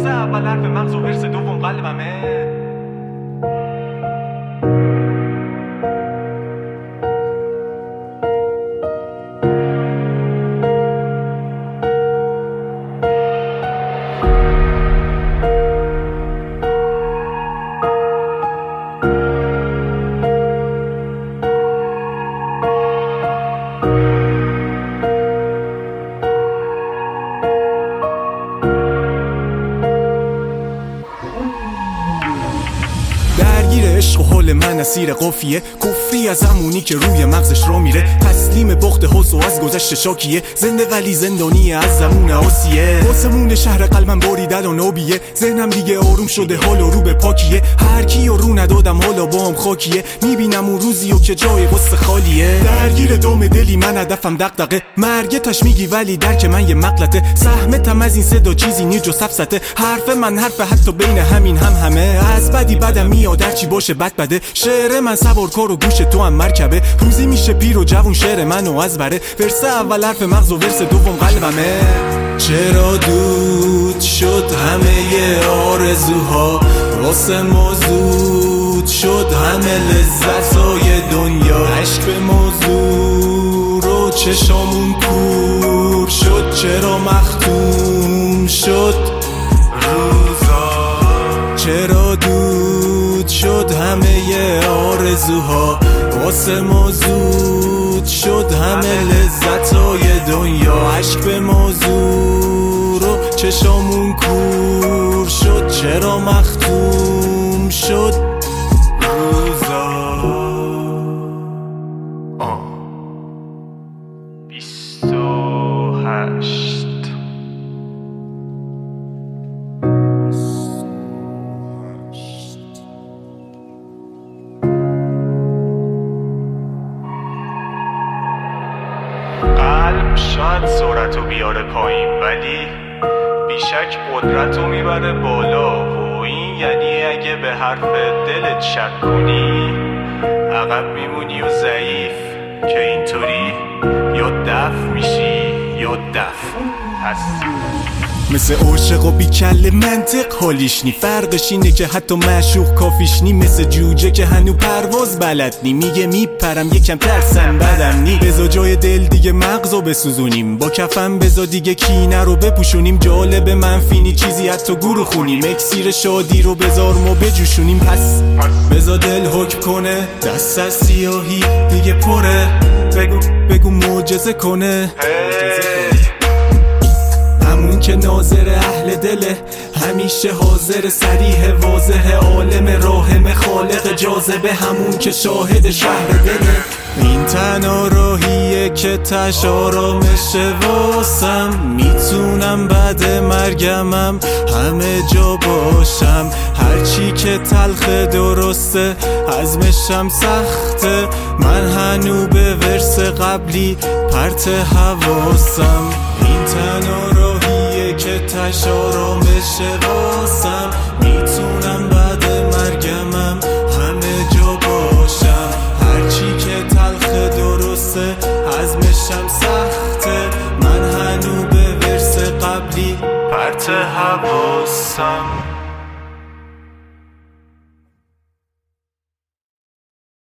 اول حرف مغز و ورس دوم قلبمه. درگیر عشق و حال من اسیر قفیه، کفری از همونی که روی مغزش را میره. تسلیم بخت حس و از گذشت شاکیه، زنده ولی زندانی از زمون آسیه. آسمون شهر قلبم باریدل و نوبیه، ذهنم دیگه آروم شده حال و رو به پاکیه. هر کیو رو ندادم حالا با هم خاکیه، میبینم اون روزیو که جای قصه خالیه. درگیر دام دلی من هدفم دغدغه، مرگتش میگی ولی درک من یه مغلطه. سهمتم از این صدا چیزی نی جز سفسته، حرف من حرف حتی بین همین همه. از بدی بدم میاد هرچی باشه بد بده، شعر من سوارکار و گوش تو هم مرکبه. روزی میشه پیر و جوون شعر منو از بره، ورس اول حرف مغز و ورس دوم قلبمه. چرا دود شد همه آرزوها، واسه ما زود شد همه لذتای دنیا. عشق به موضوع رو چشامون کور شد، چرا مختوم شد روزا. چرا دود شد همه آرزوها، واسه ما زود شد همه لذتای دنیا. عشق به موضوع رو چشامون کور شد، چرا مختوم شد روزا. 28 قلب شاید سرعتو بیاره پایین، ولی بیشک قدرتو میبره بالا. و این یعنی اگه به حرف دلت شک کنی، عقب میمونی و ضعیف، که اینطوری یا دفع میشی یا دفع. پس مثل عاشق و بیکل منطق حالیش نی، فرقش اینه که حتی معشوق کافیش نی. مثل جوجه که هنو پرواز بلد نی، میگه میپرم یکم ترسم بدم نی. بزا جای دل دیگه مغزو بسوزونیم، با کفن بزا دیگه کینه رو بپوشونیم. جالب منفی نی چیزی حتی گورو خونیم، اکسیر شادی رو بزار ما بجوشونیم. پس بزا دل حکم کنه، دست از سیاهی دیگه پره. بگو معجزه کنه، همون که ناظر اهل دله، همیشه حاضر صریح واضح. عالم راهم خالق جاذبه، همون که شاهد شهر دله. این تنها راهیه که تش آرامشه واسم، میتونم بعد مرگمم همه جا باشم. هرچی که تلخ درسته، عزمشم سخته. من هنو به ورس قبلی پرت حواسم. این تنها راهیه که تش آرامشه واسم، میتونم بعد مرگمم همه جا باشم. هرچی که تلخ درسته، عزمشم سخته. من هنو به ورس قبلی پرت حواسم.